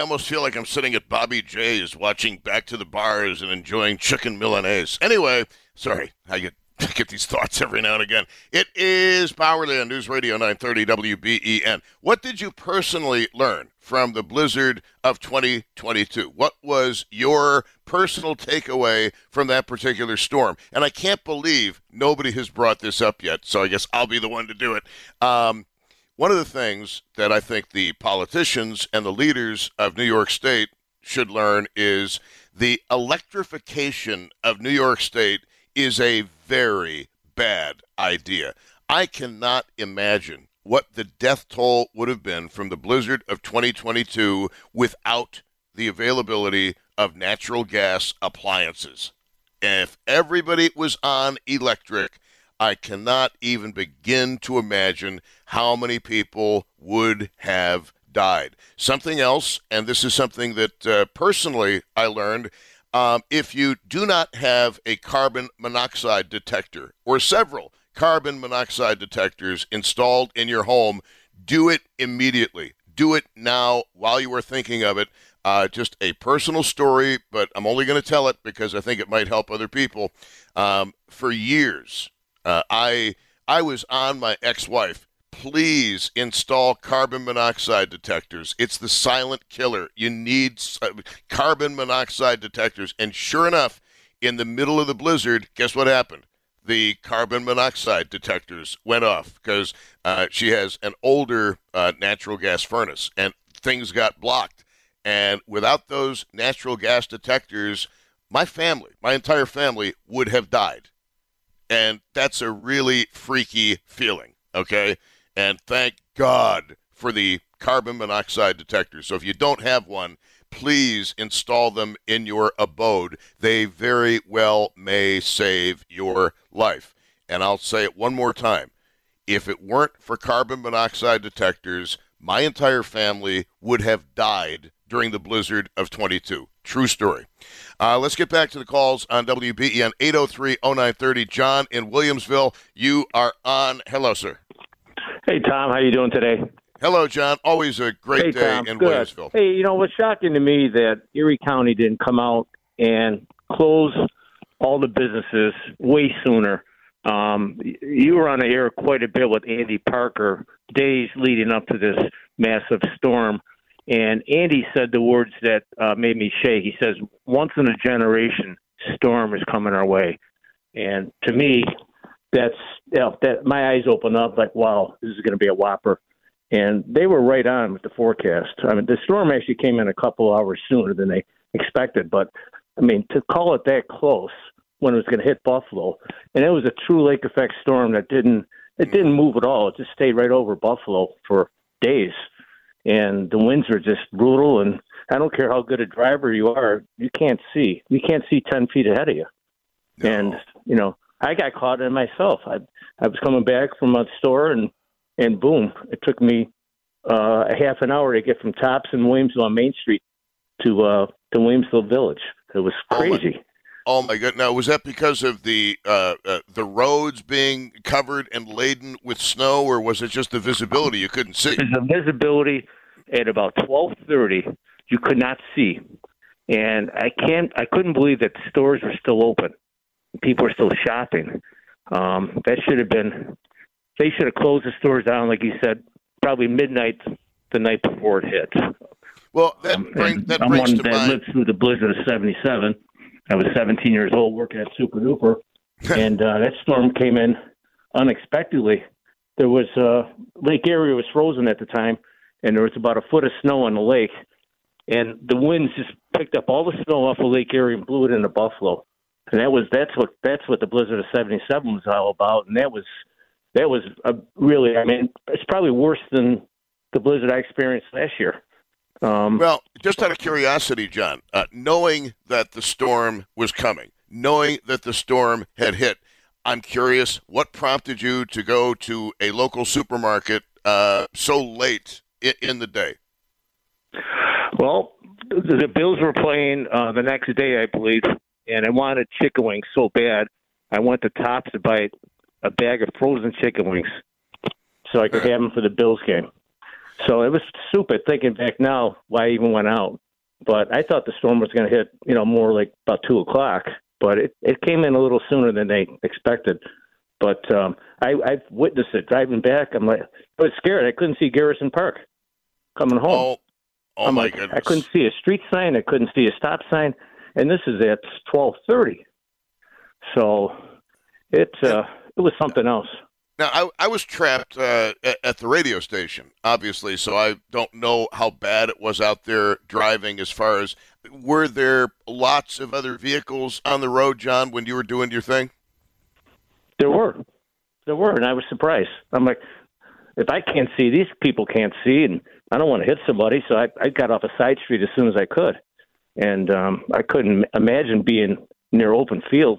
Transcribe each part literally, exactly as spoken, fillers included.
almost feel like I'm sitting at Bobby J's watching Back to the Bars and enjoying chicken Milanese. Anyway, sorry, I get I get these thoughts every now and again. It is Powerly on News Radio nine thirty W B E N. What did you personally learn from the blizzard of twenty twenty-two? What was your personal takeaway from that particular storm? And I can't believe nobody has brought this up yet, so I guess I'll be the one to do it. Um, one of the things that I think the politicians and the leaders of New York State should learn is the electrification of New York State is a very bad idea. I cannot imagine what the death toll would have been from the blizzard of twenty twenty-two without the availability of natural gas appliances. And if everybody was on electric, I cannot even begin to imagine how many people would have died. Something else, and this is something that uh, personally I learned, um, if you do not have a carbon monoxide detector or several carbon monoxide detectors installed in your home, do it immediately. Do it now while you are thinking of it. Uh, just a personal story, but I'm only going to tell it because I think it might help other people. Um, for years, uh, I I was on my ex-wife. Please install carbon monoxide detectors. It's the silent killer. You need uh, carbon monoxide detectors. And sure enough, in the middle of the blizzard, guess what happened? The carbon monoxide detectors went off because uh, she has an older uh, natural gas furnace, and things got blocked. And without those natural gas detectors, my family, my entire family, would have died. And that's a really freaky feeling, okay? And thank God for the carbon monoxide detectors. So if you don't have one, please install them in your abode. They very well may save your life. And I'll say it one more time. If it weren't for carbon monoxide detectors, my entire family would have died during the blizzard of twenty-two. True story. Uh, let's get back to the calls on W B E N eight oh three oh nine thirty. John in Williamsville, you are on. Hello, sir. Hey, Tom. How you doing today? Hello, John. Always a great hey, day Tom. in Good. Williamsville. Hey, you know, what's shocking to me that Erie County didn't come out and close all the businesses way sooner. Um, you were on the air quite a bit with Andy Parker days leading up to this massive storm. And Andy said the words that uh, made me shake. He says, once in a generation storm is coming our way. And to me, that's, you know, that my eyes open up like, wow, this is going to be a whopper. And they were right on with the forecast. I mean, the storm actually came in a couple hours sooner than they expected. But, I mean, to call it that close when it was going to hit Buffalo, and it was a true lake effect storm that didn't, it didn't move at all. It just stayed right over Buffalo for days. And the winds are just brutal, and I don't care how good a driver you are, you can't see. You can't see ten feet ahead of you. No. And, you know, I got caught in it myself. I I was coming back from a store, and, and boom, it took me uh, a half an hour to get from Tops in Williamsville on Main Street to uh, to Williamsville Village. It was crazy. Oh, my God. Now, was that because of the uh, uh, the roads being covered and laden with snow, or was it just the visibility you couldn't see? The visibility at about twelve thirty, you could not see. And I can't, I couldn't believe that the stores were still open. People were still shopping. Um, that should have been, they should have closed the stores down, like you said, probably midnight the night before it hit. Well, that, um, bring, that I'm brings one to that mind. lived through the blizzard of seventy-seven. I was seventeen years old working at Super Duper, and uh, that storm came in unexpectedly. There was uh, Lake Erie was frozen at the time, and there was about a foot of snow on the lake, and the winds just picked up all the snow off of Lake Erie and blew it into Buffalo. And that was that's what that's what the blizzard of seventy-seven was all about, and that was that was a really I mean it's probably worse than the blizzard I experienced last year. Um, well, just out of curiosity, John, uh, knowing that the storm was coming, knowing that the storm had hit, I'm curious, what prompted you to go to a local supermarket uh, so late in, in the day? Well, the, the Bills were playing uh, the next day, I believe, and I wanted chicken wings so bad, I went to Tops to buy a bag of frozen chicken wings so I could have them for the Bills game. So it was stupid thinking back now why I even went out. But I thought the storm was going to hit, you know, more like about two o'clock. But it, it came in a little sooner than they expected. But um, I, I've witnessed it driving back. I'm like, I was scared. I couldn't see Garrison Park coming home. Oh, oh I'm my like, goodness! I couldn't see a street sign. I couldn't see a stop sign, and this is at twelve thirty. So it uh, it was something else. Now, I, I was trapped uh, at, at the radio station, obviously, so I don't know how bad it was out there driving as far as, were there lots of other vehicles on the road, John, when you were doing your thing? There were. There were, and I was surprised. I'm like, if I can't see, these people can't see, and I don't want to hit somebody, so I, I got off a side street as soon as I could. And um, I couldn't imagine being near open fields.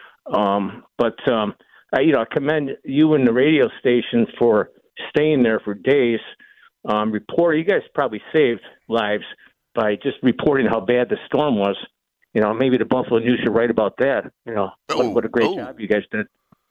Um, but... Um, I, you know, I commend you and the radio station for staying there for days. Um, report, you guys probably saved lives by just reporting how bad the storm was. You know, maybe the Buffalo News should write about that. You know, oh, what, what a great oh. job you guys did.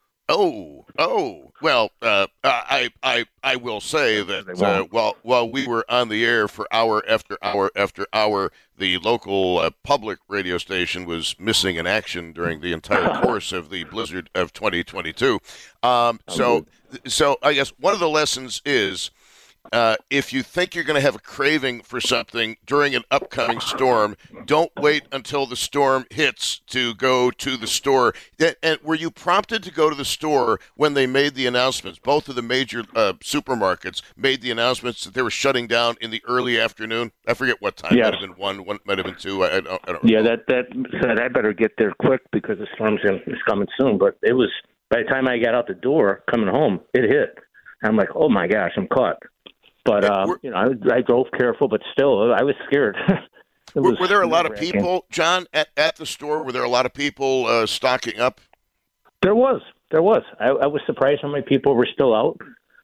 Oh, oh. Well, uh, I, I, I will say that uh, while while we were on the air for hour after hour after hour, the local uh, public radio station was missing in action during the entire course of the blizzard of twenty twenty-two. Um, so, so I guess one of the lessons is, Uh, if you think you're going to have a craving for something during an upcoming storm, don't wait until the storm hits to go to the store. And were you prompted to go to the store when they made the announcements? Both of the major uh, supermarkets made the announcements that they were shutting down in the early afternoon. I forget what time. Yes. Might have been one, one might have been two. I, I don't, I don't yeah, remember. that that said I better get there quick because the storm's in, is coming soon. But it was, by the time I got out the door coming home, it hit. I'm like, oh my gosh, I'm caught. But, uh, you know, I, I drove careful, but still, I was scared. were, was were there a lot of people, John, at, at the store? Were there a lot of people uh, stocking up? There was. There was. I, I was surprised how many people were still out.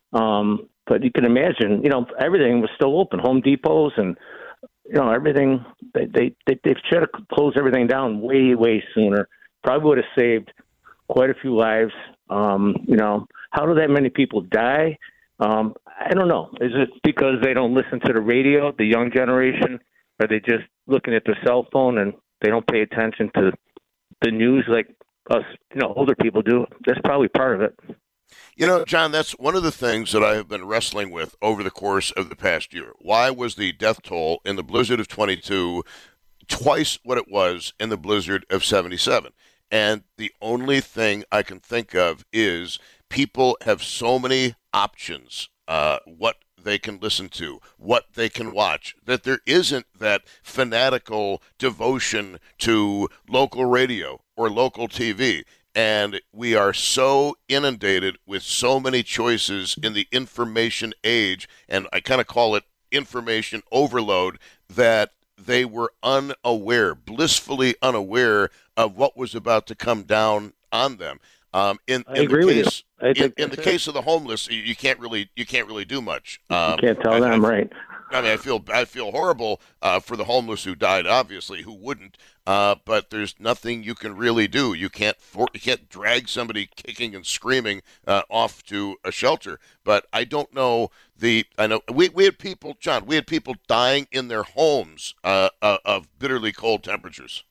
Um, but you can imagine, you know, everything was still open. Home Depots and, you know, everything. They, they, they, they should have closed everything down way, way sooner. Probably would have saved quite a few lives. Um, you know, how do that many people die? Um, I don't know. Is it because they don't listen to the radio, the young generation? Are they just looking at their cell phone and they don't pay attention to the news like us, you know, older people do? That's probably part of it. You know, John, that's one of the things that I have been wrestling with over the course of the past year. Why was the death toll in the blizzard of twenty-two twice what it was in the blizzard of seventy-seven? And the only thing I can think of is people have so many options, uh, what they can listen to, what they can watch, that there isn't that fanatical devotion to local radio or local T V. And we are so inundated with so many choices in the information age, and I kind of call it information overload, that they were unaware, blissfully unaware of what was about to come down on them. Um, in, I in agree the with case, you. I think in, in the it. case of the homeless, you, you can't really you can't really do much. Um, you can't tell I, them, I, right? I mean, I feel I feel horrible uh, for the homeless who died. Obviously, who wouldn't? Uh, but there's nothing you can really do. You can't for, you can't drag somebody kicking and screaming uh, off to a shelter. But I don't know the. I know we we had people, John. We had people dying in their homes uh, uh, of bitterly cold temperatures.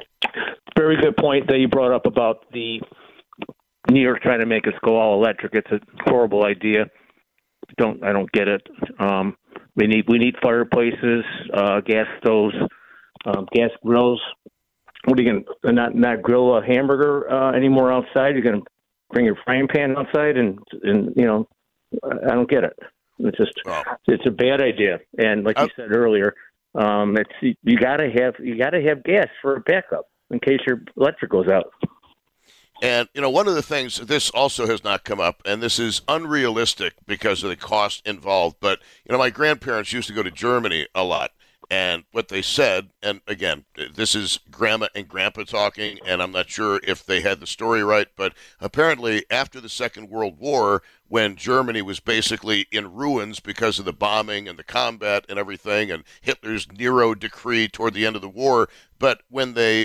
Very good point that you brought up about the New York trying to make us go all electric. It's a horrible idea. Don't I don't get it. Um, we need we need fireplaces, uh, gas stoves, um, gas grills. What are you going to not not grill a hamburger uh, anymore outside? You're going to bring your frying pan outside, and and you know, I don't get it. It's just Oh. it's a bad idea. And like you I- said earlier, um, it's you got to have you got to have gas for a backup in case your electric goes out. And, you know, one of the things, this also has not come up, and this is unrealistic because of the cost involved, but, you know, my grandparents used to go to Germany a lot, and what they said, and again, this is grandma and grandpa talking, and I'm not sure if they had the story right, but apparently after the Second World War, when Germany was basically in ruins because of the bombing and the combat and everything, and Hitler's Nero decree toward the end of the war, but when they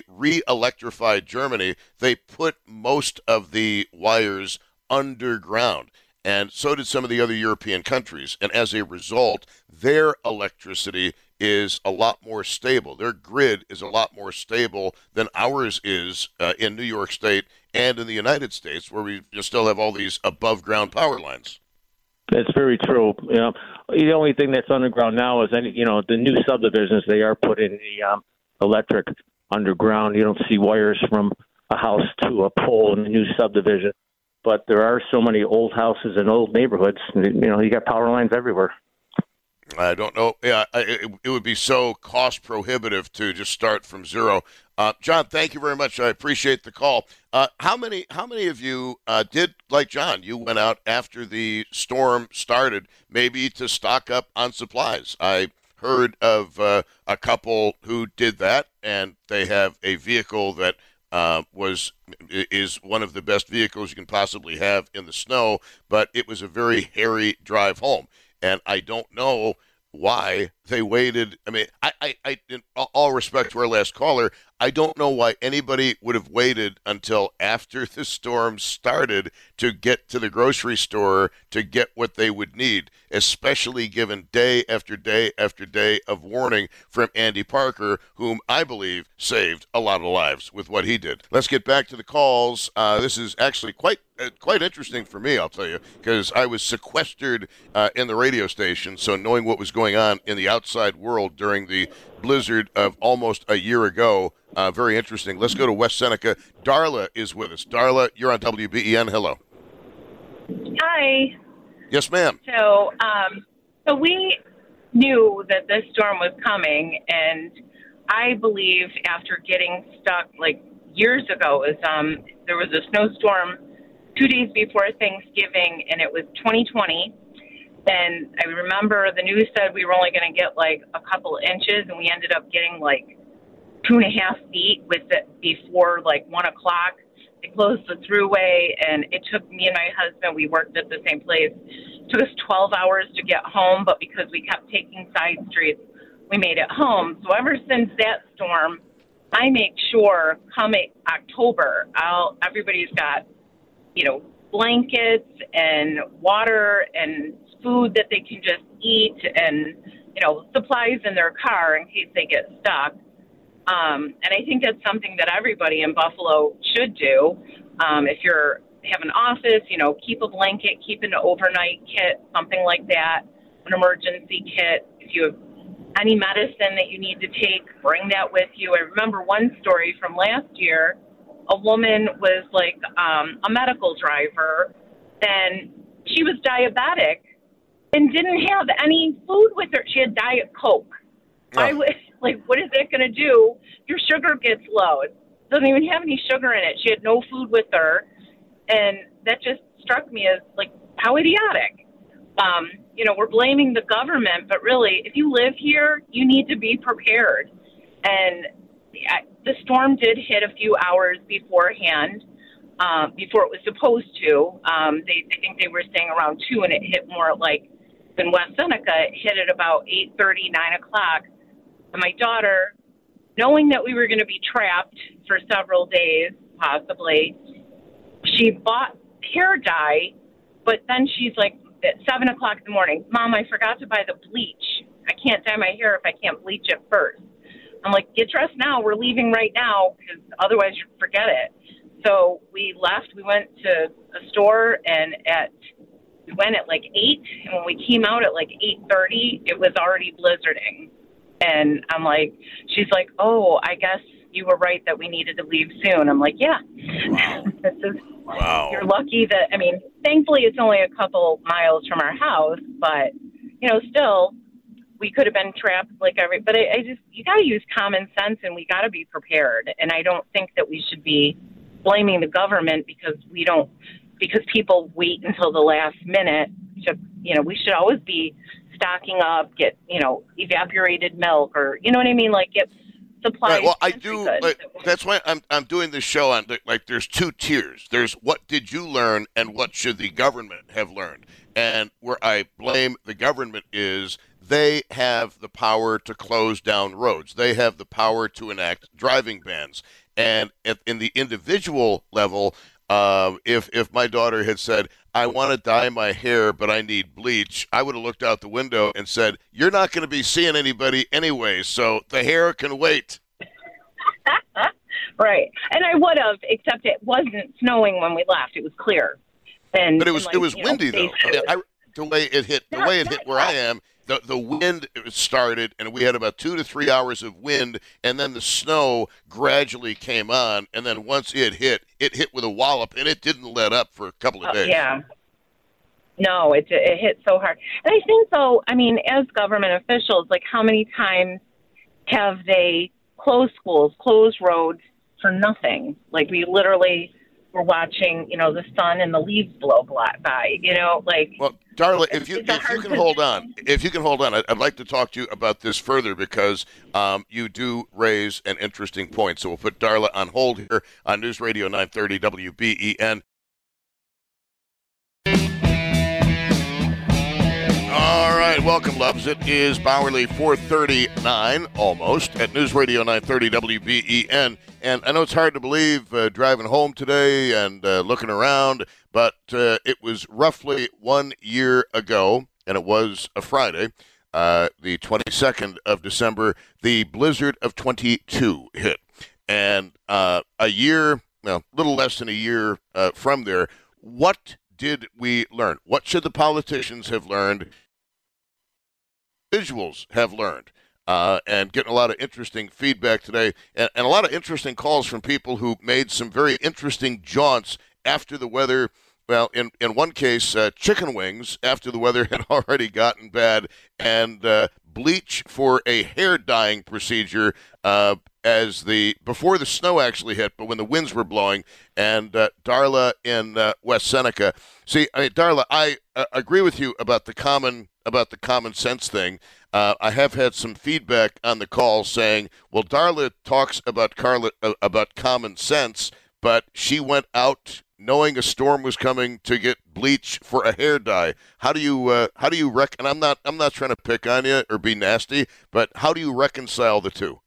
re-electrified Germany, they put most of the wires underground. and so did some of the other European countries. And as a result, their electricity is a lot more stable. Their grid is a lot more stable than ours is uh, in New York State and in the United States, where we just still have all these above-ground power lines. That's very true. You know, the only thing that's underground now is any, you know, the new subdivisions. They are putting the um, electric underground. You don't see wires from a house to a pole in the new subdivision, but there are so many old houses and old neighborhoods. You know, you got power lines everywhere. I don't know. Yeah, it, it would be so cost prohibitive to just start from zero. Uh, John, thank you very much. I appreciate the call. Uh, how many how many of you uh, did, like John, you went out after the storm started, maybe to stock up on supplies? I heard of uh, a couple who did that, and they have a vehicle that uh, was is one of the best vehicles you can possibly have in the snow, but it was a very hairy drive home. And I don't know why they waited. I mean, I, I, I, in all respect to our last caller, I don't know why anybody would have waited until after the storm started to get to the grocery store to get what they would need, especially given day after day after day of warning from Andy Parker, whom I believe saved a lot of lives with what he did. Let's get back to the calls. Uh, this is actually quite uh, quite interesting for me, I'll tell you, because I was sequestered uh, in the radio station, so knowing what was going on in the outside world during the blizzard of almost a year ago, uh, very interesting. Let's go to West Seneca. Darla is with us. Darla, you're on W B E N. Hello. Hi. Yes, ma'am. So, um, so we knew that this storm was coming, and I believe after getting stuck like years ago, is um, there was a snowstorm two days before Thanksgiving, and it was twenty twenty. And I remember the news said we were only going to get like a couple inches, and we ended up getting like two and a half feet with it before like one o'clock. They closed the thruway, and it took me and my husband, we worked at the same place, it took us twelve hours to get home, but because we kept taking side streets, we made it home. So ever since that storm, I make sure come October, I'll, everybody's got, you know, blankets and water and food that they can just eat and, you know, supplies in their car in case they get stuck. Um, and I think that's something that everybody in Buffalo should do. Um, if you're have an office, you know, keep a blanket, keep an overnight kit, something like that, an emergency kit. If you have any medicine that you need to take, bring that with you. I remember one story from last year. A woman was like um, a medical driver, and she was diabetic and didn't have any food with her. She had Diet Coke. Oh. I was like, what is that going to do? Your sugar gets low. It doesn't even have any sugar in it. She had no food with her. And that just struck me as like, how idiotic. Um, you know, we're blaming the government, but really, if you live here, you need to be prepared. And the storm did hit a few hours beforehand, uh, before it was supposed to. Um, they, I think they were saying around two, and it hit more like in West Seneca. It hit at about eight thirty, nine o'clock. And my daughter, knowing that we were going to be trapped for several days, possibly, she bought hair dye, but then she's like, at seven o'clock in the morning, Mom, I forgot to buy the bleach. I can't dye my hair if I can't bleach it first. I'm like, get dressed now. We're leaving right now because otherwise you forget it. So we left. We went to a store, and at we went at like eight, and when we came out at like eight thirty, it was already blizzarding. And I'm like, she's like, oh, I guess you were right that we needed to leave soon. I'm like, yeah. Wow. This is, wow. You're lucky that, I mean, thankfully it's only a couple miles from our house, but, you know, still, we could have been trapped like every, but I, I just, you got to use common sense, and we got to be prepared. And I don't think that we should be blaming the government because we don't, because people wait until the last minute to, you know, we should always be stocking up, get, you know, evaporated milk, or, you know what I mean? Like, get supplies. Right, well, I do, like, that's why I'm, I'm doing this show on, like, there's two tiers. There's what did you learn and what should the government have learned? And where I blame the government is they have the power to close down roads. They have the power to enact driving bans. And at, in the individual level, Um, if if my daughter had said, I want to dye my hair, but I need bleach, I would have looked out the window and said, you're not going to be seeing anybody anyway, so the hair can wait. Right. And I would have, except it wasn't snowing when we left. It was clear. And, but it was and like, it was you know, windy, though. I, the way it hit, the way it hit where I am, the the wind started, and we had about two to three hours of wind, and then the snow gradually came on, and then once it hit, it hit with a wallop, and it didn't let up for a couple of days. Uh, yeah. No, it it hit so hard. And I think, though, I mean, as government officials, like how many times have they closed schools, closed roads for nothing? Like we literally were watching, you know, the sun and the leaves blow by, you know, like. Well, Darla, if you if you can hold on, if you can hold on, I'd, I'd like to talk to you about this further because um, you do raise an interesting point. So we'll put Darla on hold here on News Radio nine thirty W B E N. All right, welcome, loves. It is Bowerly four thirty-nine, almost, at News Radio nine thirty W B E N. And I know it's hard to believe uh, driving home today and uh, looking around, but uh, it was roughly one year ago, and it was a Friday, uh, the twenty-second of December, the blizzard of twenty-two hit. And uh, a year, well, a little less than a year uh, from there, what did we learn? What should the politicians have learned? Visuals have learned, uh, and getting a lot of interesting feedback today, and, and a lot of interesting calls from people who made some very interesting jaunts after the weather. Well, in, in one case, uh, chicken wings after the weather had already gotten bad, and uh, bleach for a hair dyeing procedure uh, as the before the snow actually hit, but when the winds were blowing. And uh, Darla in uh, West Seneca. See, I mean, Darla, I uh, agree with you about the common about the common sense thing. Uh, I have had some feedback on the call saying, "Well, Darla talks about Carla uh, about common sense, but she went out knowing a storm was coming to get bleach for a hair dye." How do you uh, how do you rec? And I'm not I'm not trying to pick on you or be nasty, but how do you reconcile the two?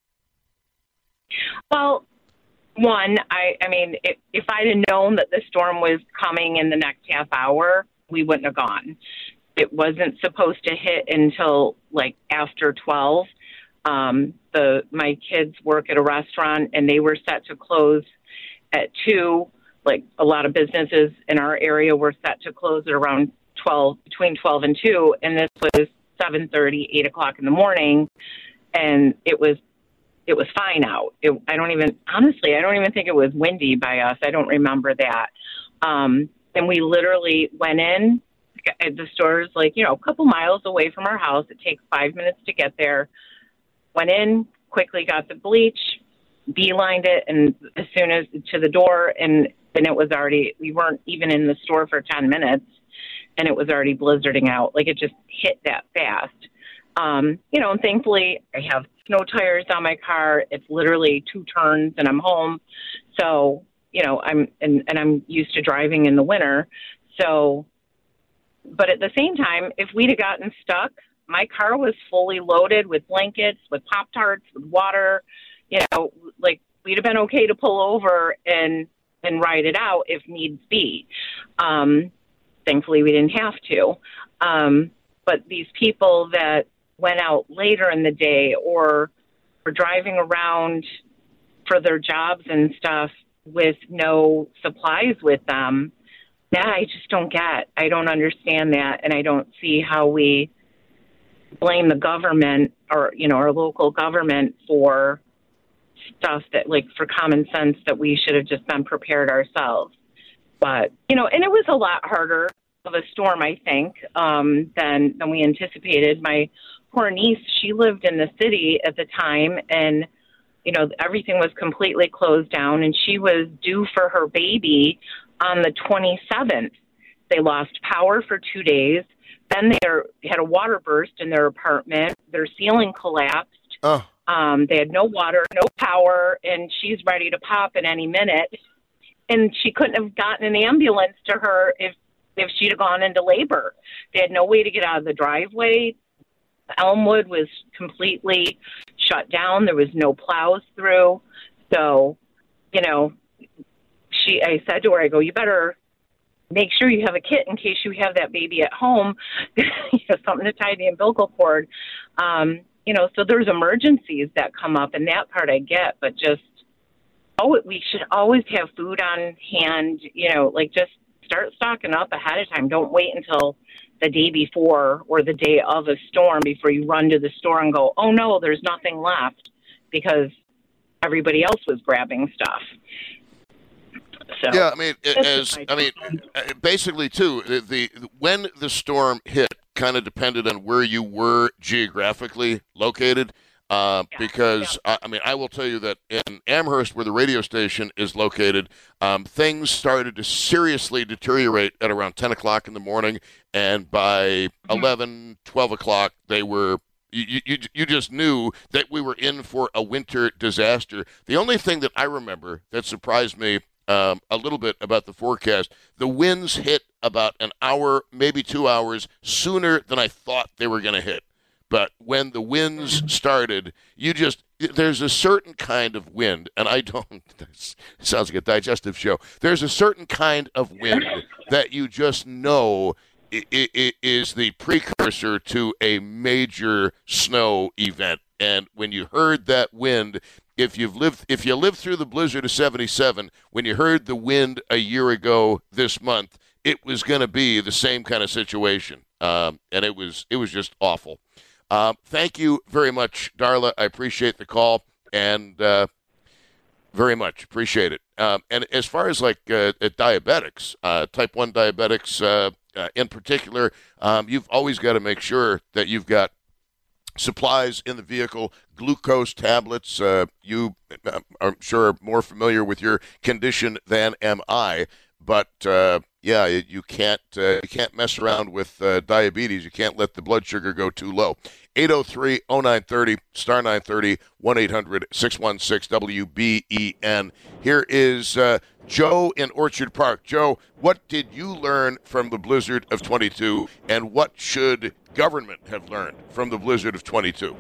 Well, one, I I mean, if, if I'd have known that the storm was coming in the next half hour, we wouldn't have gone. It wasn't supposed to hit until like after twelve. Um, the my kids work at a restaurant, and they were set to close at two. Like a lot of businesses in our area were set to close at around twelve, between twelve and two, and this was seven thirty, eight o'clock in the morning, and it was it was fine out. It, I don't even honestly, I don't even think it was windy by us. I don't remember that. Um, and we literally went in. The store's like, you know, a couple miles away from our house. It takes five minutes to get there. Went in, quickly got the bleach, beelined it, and as soon as to the door, and and it was already, we weren't even in the store for ten minutes, and it was already blizzarding out. Like, it just hit that fast. Um, you know, and thankfully, I have snow tires on my car. It's literally two turns, and I'm home. So, you know, I'm, and, and I'm used to driving in the winter. So, but at the same time, if we'd have gotten stuck, my car was fully loaded with blankets, with Pop-Tarts, with water. You know, like, we'd have been okay to pull over and and ride it out if needs be. Um, thankfully, we didn't have to. Um, but these people that went out later in the day or were driving around for their jobs and stuff with no supplies with them, that I just don't get. I don't understand that, and I don't see how we blame the government or, you know, our local government for stuff that, like, for common sense that we should have just been prepared ourselves. But, you know, and it was a lot harder of a storm, I think, um, than, than we anticipated. My poor niece, she lived in the city at the time, and, you know, everything was completely closed down, and she was due for her baby on the twenty-seventh. They lost power for two days. Then they had a water burst in their apartment. Their ceiling collapsed. Oh. Um, they had no water, no power, and she's ready to pop at any minute. And she couldn't have gotten an ambulance to her if, if she'd have gone into labor. They had no way to get out of the driveway. Elmwood was completely shut down. There was no plows through. So, you know, she, I said to her, I go, you better make sure you have a kit in case you have that baby at home, you know, something to tie the umbilical cord. Um, you know, so there's emergencies that come up, and that part I get, but just, oh, we should always have food on hand, you know, like just start stocking up ahead of time. Don't wait until the day before or the day of a storm before you run to the store and go, oh no, there's nothing left, because everybody else was grabbing stuff. So, yeah, I mean, as I mean, basically too, the, the when the storm hit kind of depended on where you were geographically located. Uh, yeah, because, yeah. I, I mean, I will tell you that in Amherst, where the radio station is located, um, things started to seriously deteriorate at around ten o'clock in the morning, and by mm-hmm. eleven, twelve o'clock, they were, you, you, you just knew that we were in for a winter disaster. The only thing that I remember that surprised me um, a little bit about the forecast, the winds hit about an hour, maybe two hours sooner than I thought they were going to hit. But when the winds started, you just, there's a certain kind of wind, and I don't, it sounds like a digestive show. There's a certain kind of wind that you just know it, it, it is the precursor to a major snow event. And when you heard that wind, if you've lived, if you lived through the blizzard of seventy-seven, when you heard the wind a year ago this month, it was going to be the same kind of situation. Um, and it was, it was just awful. Um, thank you very much, Darla. I appreciate the call, and uh, very much appreciate it. Um, and as far as like uh, diabetics, uh, type one diabetics uh, uh, in particular, um, you've always got to make sure that you've got supplies in the vehicle, glucose tablets. Uh, you, I'm sure, are more familiar with your condition than am I, but uh, yeah, you can't uh, you can't mess around with uh, diabetes. You can't let the blood sugar go too low. eight oh three oh nine thirty, star nine thirty, one eight hundred six one six W B E N. Here is uh, Joe in Orchard Park. Joe, what did you learn from the blizzard of twenty-two, and what should government have learned from the blizzard of twenty-two?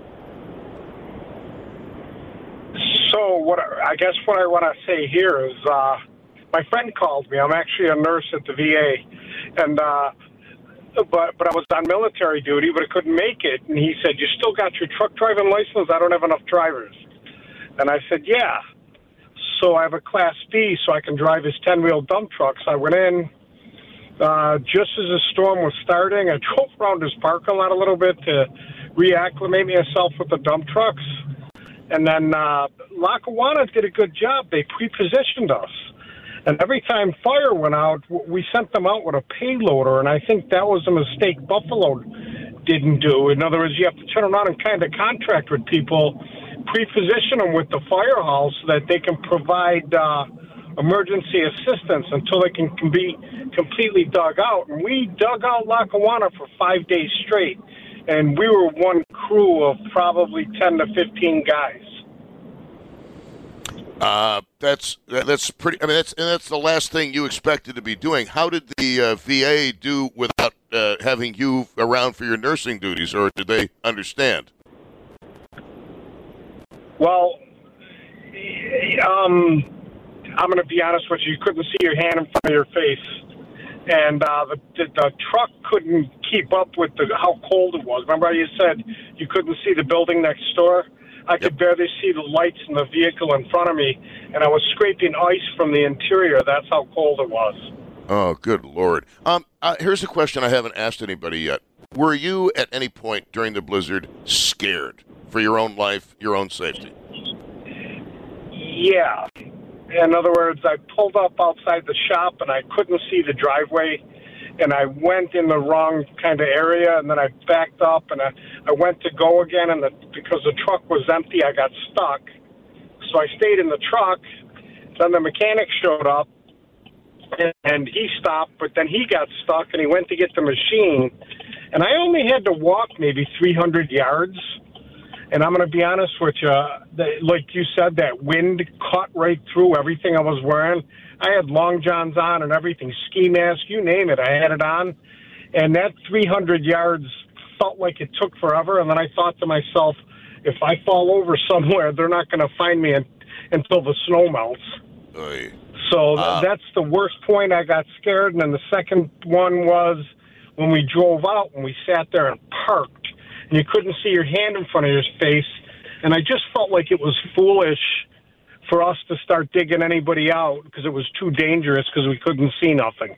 So what I guess what I want to say here is uh, my friend called me. I'm actually a nurse at the V A, and uh, but but I was on military duty, but I couldn't make it. And he said, "You still got your truck driving license?" "I don't have enough drivers." And I said, "Yeah." So I have a Class B, so I can drive his ten-wheel dump trucks. I went in uh, just as the storm was starting. I drove around his parking lot a little bit to reacclimate myself with the dump trucks. And then uh, Lackawanna did a good job. They pre-positioned us. And every time fire went out, we sent them out with a payloader, and I think that was a mistake Buffalo didn't do. In other words, you have to turn around and kind of contract with people, pre-position them with the fire hall so that they can provide uh, emergency assistance until they can, can be completely dug out. And we dug out Lackawanna for five days straight, and we were one crew of probably ten to fifteen guys. Uh, that's that's pretty. I mean, that's and that's the last thing you expected to be doing. How did the uh, V A do without uh, having you around for your nursing duties, or did they understand? Well, um, I'm going to be honest with you. You couldn't see your hand in front of your face, and uh, the, the the truck couldn't keep up with the how cold it was. Remember how you said you couldn't see the building next door? I could yep. barely see the lights in the vehicle in front of me, and I was scraping ice from the interior. That's how cold it was. Oh, good Lord. Um, uh, here's a question I haven't asked anybody yet. Were you at any point during the blizzard scared for your own life, your own safety? Yeah. In other words, I pulled up outside the shop, and I couldn't see the driveway, and I went in the wrong kind of area, and then I backed up, and I, I went to go again, and the, because the truck was empty, I got stuck. So I stayed in the truck. Then the mechanic showed up, and, and he stopped, but then he got stuck, and he went to get the machine. And I only had to walk maybe three hundred yards. And I'm going to be honest with you, the, like you said, that wind cut right through everything I was wearing. I had long johns on and everything, ski mask, you name it, I had it on. And that three hundred yards felt like it took forever. And then I thought to myself, if I fall over somewhere, they're not going to find me in, until the snow melts. Oy. So th- Uh, that's the worst point. I got scared. And then the second one was when we drove out and we sat there and parked, and you couldn't see your hand in front of your face. And I just felt like it was foolish for us to start digging anybody out because it was too dangerous because we couldn't see nothing.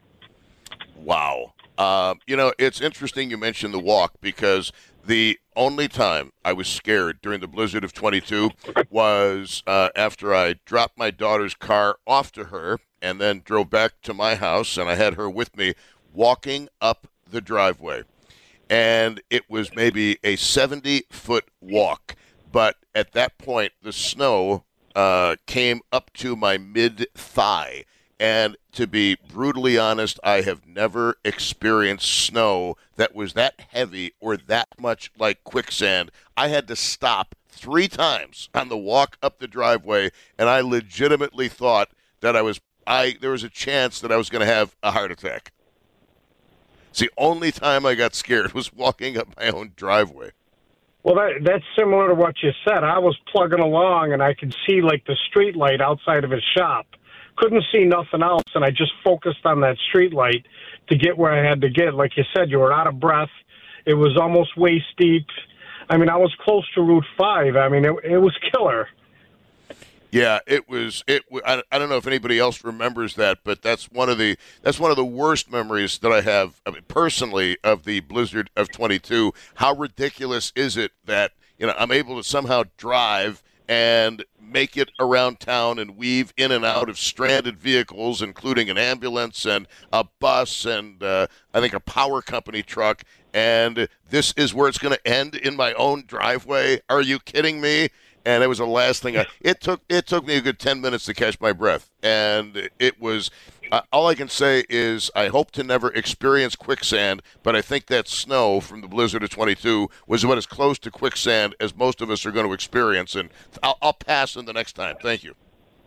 Wow. Uh, you know, it's interesting you mentioned the walk because the only time I was scared during the blizzard of twenty-two was uh, after I dropped my daughter's car off to her and then drove back to my house, and I had her with me walking up the driveway. And it was maybe a seventy-foot walk, but at that point, the snow uh, came up to my mid-thigh. And to be brutally honest, I have never experienced snow that was that heavy or that much like quicksand. I had to stop three times on the walk up the driveway, and I legitimately thought that I was I there was a chance that I was going to have a heart attack. It's the only time I got scared was walking up my own driveway. Well, that, that's similar to what you said. I was plugging along, and I could see, like, the street light outside of his shop. Couldn't see nothing else, and I just focused on that street light to get where I had to get. Like you said, you were out of breath. It was almost waist deep. I mean, I was close to Route five. I mean, it, it was killer. Yeah, it was. It. I, I don't know if anybody else remembers that, but that's one of the that's one of the worst memories that I have, I mean, personally, of the blizzard of twenty-two. How ridiculous is it that, you know, I'm able to somehow drive and make it around town and weave in and out of stranded vehicles, including an ambulance and a bus and uh, I think a power company truck. And this is where it's going to end, in my own driveway. Are you kidding me? And it was the last thing I, it took, it took me a good ten minutes to catch my breath. And it was, uh, all I can say is I hope to never experience quicksand, but I think that snow from the blizzard of twenty-two was about as close to quicksand as most of us are going to experience. And I'll, I'll pass in the next time. Thank you.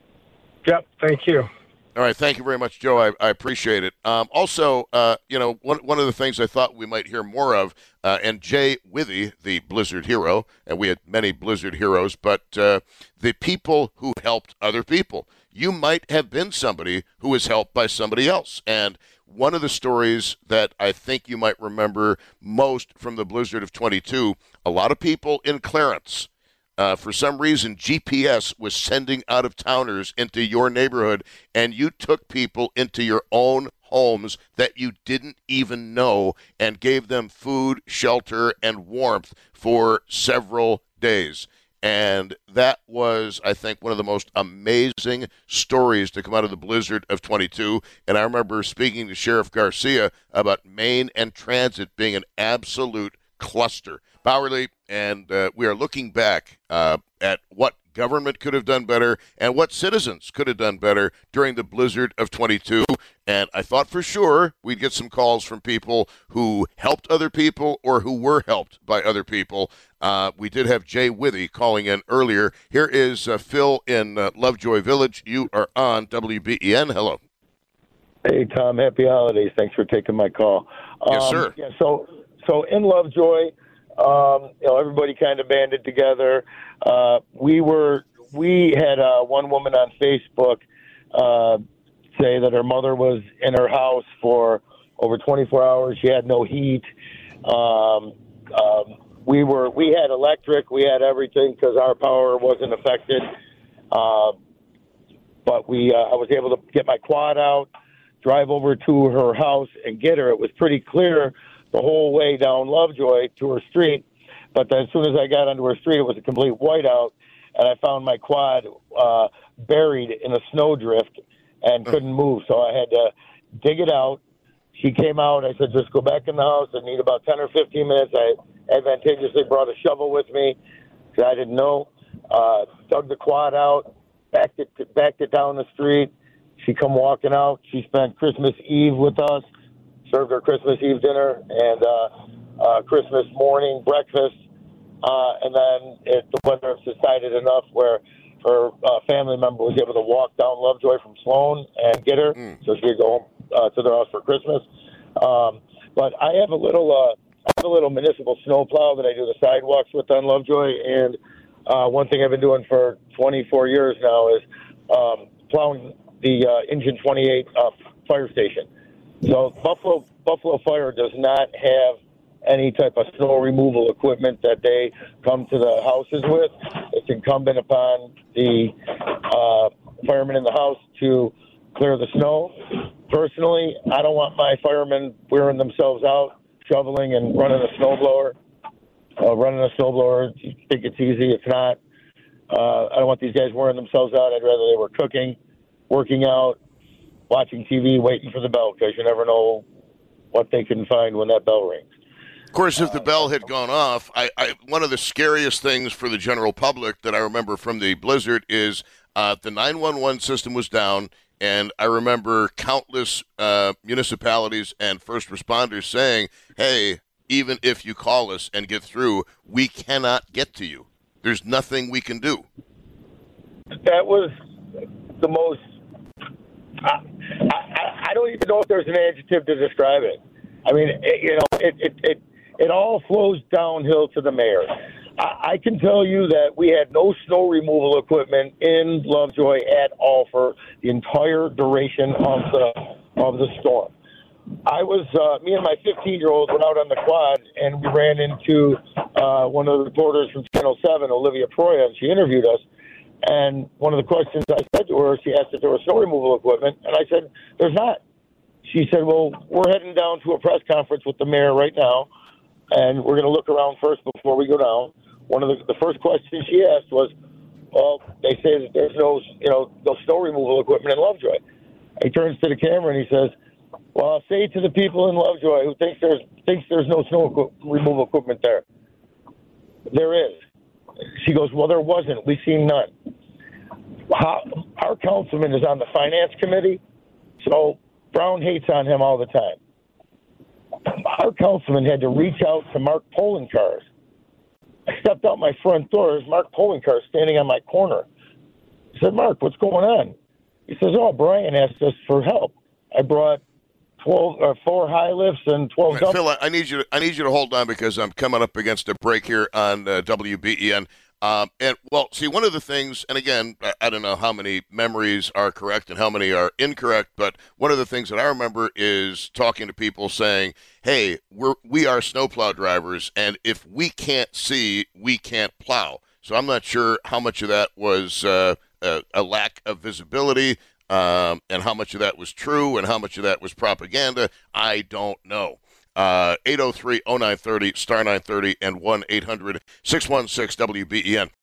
Yep, thank you. All right, thank you very much, Joe. I, I appreciate it. Um, also, uh, you know, one one of the things I thought we might hear more of, uh, and Jay Withy, the Blizzard hero, and we had many Blizzard heroes, but uh, the people who helped other people. You might have been somebody who was helped by somebody else. And one of the stories that I think you might remember most from the blizzard of twenty-two, a lot of people in Clarence, Uh, for some reason, G P S was sending out-of-towners into your neighborhood, and you took people into your own homes that you didn't even know and gave them food, shelter, and warmth for several days. And that was, I think, one of the most amazing stories to come out of the blizzard of twenty-two. And I remember speaking to Sheriff Garcia about Main and Transit being an absolute cluster. Bowerly, and uh, we are looking back uh, at what government could have done better and what citizens could have done better during the blizzard of twenty-two. And I thought for sure we'd get some calls from people who helped other people or who were helped by other people. Uh, we did have Jay Withy calling in earlier. Here is uh, Phil in uh, Lovejoy Village. You are on W B E N. Hello. Hey, Tom. Happy holidays. Thanks for taking my call. Yes, um, sir. Yeah, so, so in Lovejoy, Um, you know, everybody kind of banded together. Uh, we were, we had uh, one woman on Facebook uh, say that her mother was in her house for over twenty-four hours. She had no heat. Um, um, we were, we had electric, we had everything because our power wasn't affected. Uh, but we, uh, I was able to get my quad out, drive over to her house and get her. It was pretty clear the whole way down Lovejoy to her street. But then as soon as I got onto her street, it was a complete whiteout, and I found my quad uh, buried in a snowdrift and couldn't move. So I had to dig it out. She came out. I said, just go back in the house. I need about ten or fifteen minutes. I advantageously brought a shovel with me because I didn't know. Uh, dug the quad out, backed it, backed it down the street. She come walking out. She spent Christmas Eve with us. Served her Christmas Eve dinner and uh, uh, Christmas morning breakfast, uh, and then it, the weather subsided enough where her uh, family member was able to walk down Lovejoy from Sloan and get her, mm. so she could go home uh, to their house for Christmas. Um, but I have a little, uh, I have a little municipal snowplow that I do the sidewalks with on Lovejoy, and uh, one thing I've been doing for twenty-four years now is um, plowing the uh, Engine twenty-eight uh, fire station. So Buffalo Buffalo Fire does not have any type of snow removal equipment that they come to the houses with. It's incumbent upon the uh, firemen in the house to clear the snow. Personally, I don't want my firemen wearing themselves out, shoveling and running a snowblower. Uh, running a snowblower, you think it's easy. It's not. Uh, I don't want these guys wearing themselves out. I'd rather they were cooking, working out, watching T V, waiting for the bell, because you never know what they can find when that bell rings. Of course, if the bell had gone off, I, I one of the scariest things for the general public that I remember from the blizzard is uh, the nine one one system was down, and I remember countless uh, municipalities and first responders saying, hey, even if you call us and get through, we cannot get to you. There's nothing we can do. That was the most, I, I, I don't even know if there's an adjective to describe it. I mean, it, you know, it, it, it, it all flows downhill to the mayor. I, I can tell you that we had no snow removal equipment in Lovejoy at all for the entire duration of the of the storm. I was, uh, me and my fifteen-year-old went out on the quad, and we ran into uh, one of the reporters from Channel seven, Olivia Proya, and she interviewed us. And one of the questions I said to her, she asked if there was snow removal equipment, and I said, there's not. She said, well, we're heading down to a press conference with the mayor right now, and we're going to look around first before we go down. One of the, the first questions she asked was, well, they say that there's no, you know, no snow removal equipment in Lovejoy. He turns to the camera and he says, well, I'll say to the people in Lovejoy who thinks there's thinks there's no snow equi- removal equipment there, there is. She goes, well, there wasn't. We've seen none. How, our councilman is on the finance committee, so Brown hates on him all the time. Our councilman had to reach out to Mark Poloncarz. I stepped out my front door. There's Mark Poloncarz standing on my corner. I said, Mark, what's going on? He says, oh, Brian asked us for help. I brought twelve or four high lifts and twelve. Right, Phil, I need you. To, I need you to hold on because I'm coming up against a break here on uh, W B E N. Um, and well, see, one of the things, and again, I, I don't know how many memories are correct and how many are incorrect, but one of the things that I remember is talking to people saying, "Hey, we're we are snowplow drivers, and if we can't see, we can't plow." So I'm not sure how much of that was uh, a, a lack of visibility. Um, and how much of that was true and how much of that was propaganda, I don't know. Uh, eight oh three oh nine thirty, star nine thirty, and one eight hundred six one six W B E N.